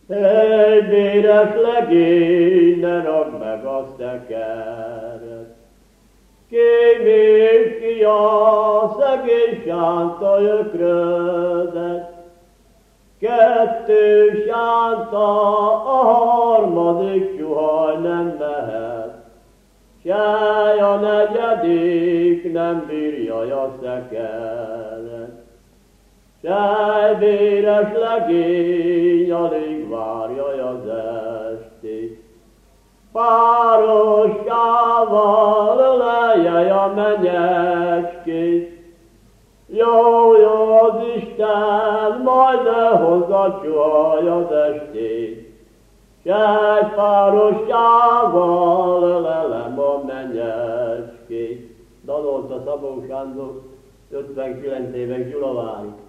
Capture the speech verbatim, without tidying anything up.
Egy véres legény, ne rakd meg a szekeret. Kémés ki a szegény sánta ökrödet, kettő sánta, a harmadik csuhaj nem mehet, sáj a negyedik nem bírja a szekeret. Sáj véres legény, alig várja az estét, pároskával ölelje a menyecskét. Jó, jó az Isten, majd elhoz a csuhaj az estét, s egy pároskával ölelem a menyecskét. Dalolta Szabó Sándor, ötvenkilenc éves Gyulavári.